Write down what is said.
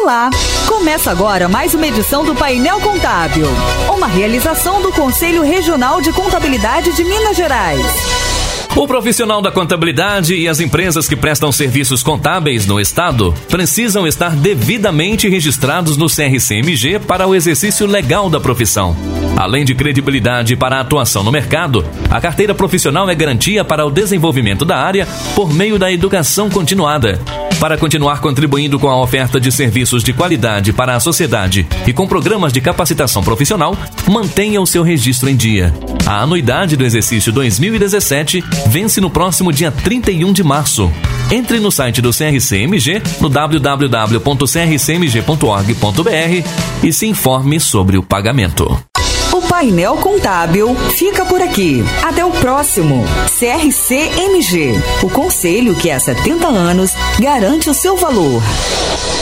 Olá! Começa agora mais uma edição do Painel Contábil, uma realização do Conselho Regional de Contabilidade de Minas Gerais. O profissional da contabilidade e as empresas que prestam serviços contábeis no Estado precisam estar devidamente registrados no CRC-MG para o exercício legal da profissão. Além de credibilidade para a atuação no mercado, a carteira profissional é garantia para o desenvolvimento da área por meio da educação continuada. Para continuar contribuindo com a oferta de serviços de qualidade para a sociedade e com programas de capacitação profissional, mantenha o seu registro em dia. A anuidade do exercício 2017 vence no próximo dia 31 de março. Entre no site do CRC-MG no www.crcmg.org.br e se informe sobre o pagamento. O Painel Contábil fica por aqui. Até o próximo. CRC-MG, o conselho que há 70 anos garante o seu valor.